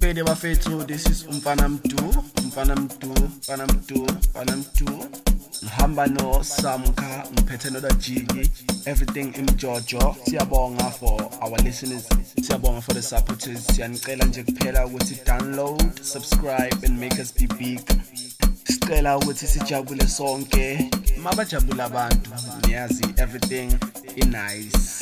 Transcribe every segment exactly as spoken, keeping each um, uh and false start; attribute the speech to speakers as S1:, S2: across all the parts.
S1: Pede bafethu, this is Umfana Mdu, Umfana Mdu, Umfana Mdu, Umfana Mdu. Ngihamba no Samka, ngiphethe no Dajigi, everything in Jojo. Siyabonga for our listeners, siyabonga for the supporters. Siyanicela nje kuphela ukuthi download, subscribe and make us be big. Sicela ukuthi sijabule sonke, mabajabula abantu, niyazi everything is nice.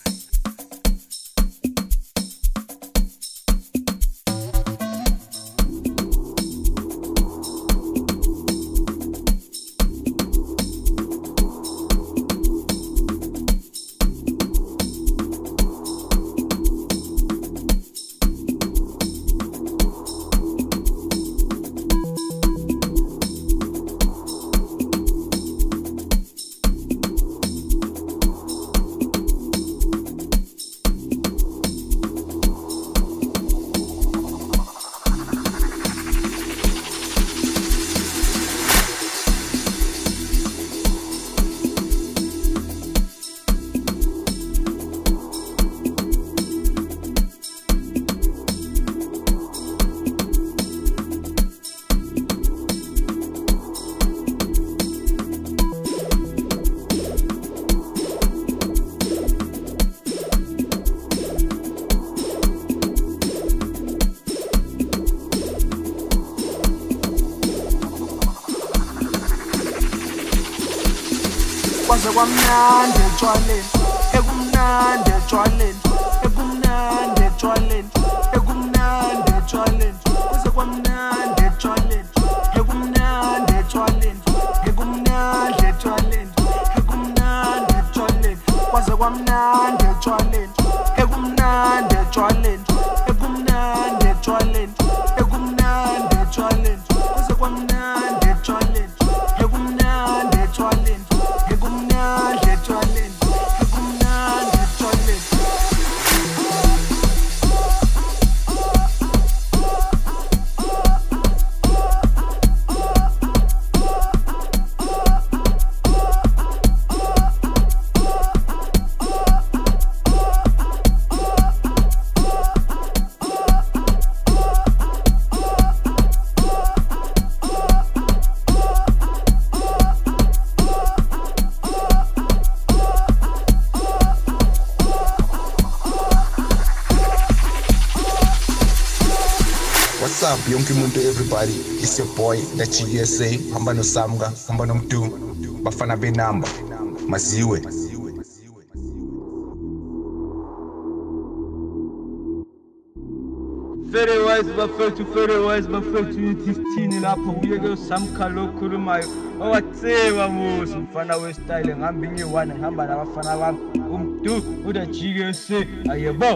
S1: Kwaze kwamnandi etshwaleni, ekumnandi etshwaleni, ekumnandi etshwaleni, ekumnandi etshwaleni. Kwaze kwamnandi etshwaleni, ekumnandi etshwaleni, ekumnandi etshwaleni, ekumnandi etshwaleni. Kwaze kwamnandi etshwaleni, ekumnandi etshwaleni, ekumnandi etshwaleni, ekumnandi etshwaleni. Kwaze kwamnandi etshwaleni, ekumnandi etshwaleni.
S2: What's up, yonke umuntu everybody? It's your boy, the G S A. Hamba no Samga, hamba no Mdu. Bafana benamba, maziwe.
S3: Very wise bafethu, very wise bafethu yithini lapho kuyeke Samka lokhulumayo. Owatseba musu mfana we style ngihamba inye one ngihamba nabafana bami uMdu uda G S A ayebo.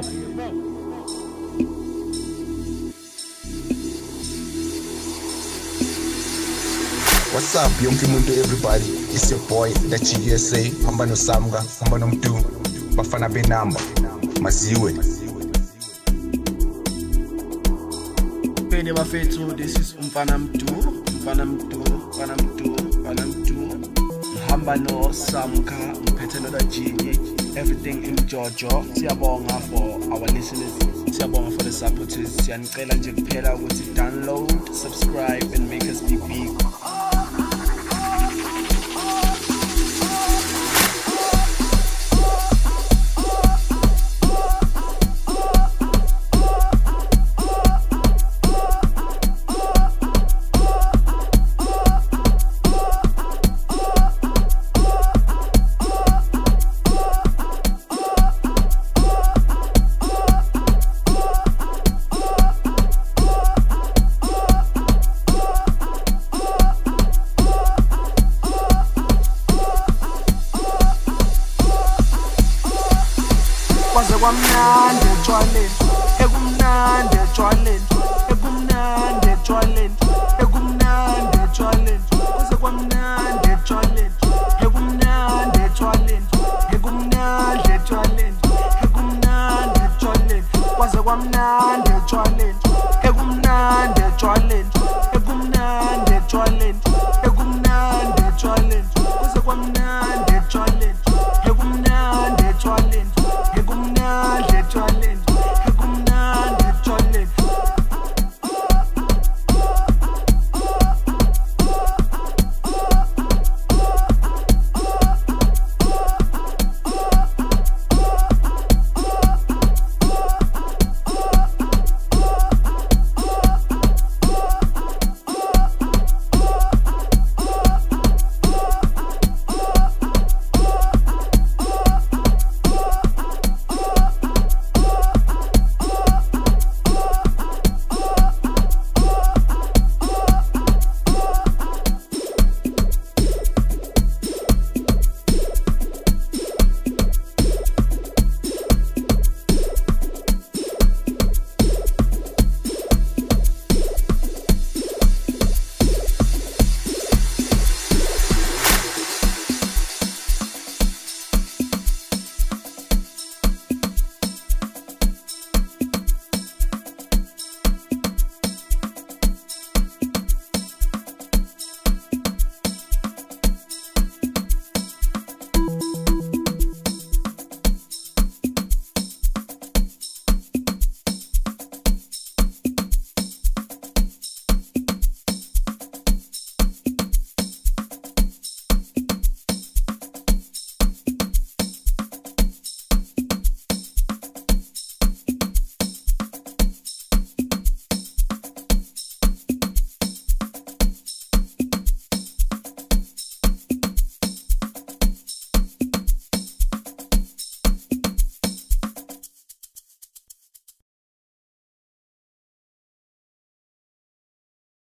S2: What's up, yonke umuntu everybody? It's your boy, the G S A. Hamba no Samga, hamba no Mdu. Bafana benamba, maziwe.
S1: Pede bafethu, this is Umfana Mdu, Umfana Mdu, Umfana Mdu, Umfana Mdu. Ngihamba no Samka, ngiphethe no Dajigi, everything in Jojo. Siyabonga for our listeners, siyabonga for the supporters. Siyanicela nje kuphela ukuthi download, subscribe and make us be big. Kwaze kwamnandi etshwaleni, ekumnandi etshwaleni, ekumnandi etshwaleni, ekumnandi etshwaleni. Kwaze kwamnandi etshwaleni, ekumnandi etshwaleni, ekumnandi etshwaleni, ekumnandi etshwaleni. Kwaze kwamnandi etshwaleni, ekumnandi etshwaleni, ekumnandi etshwaleni,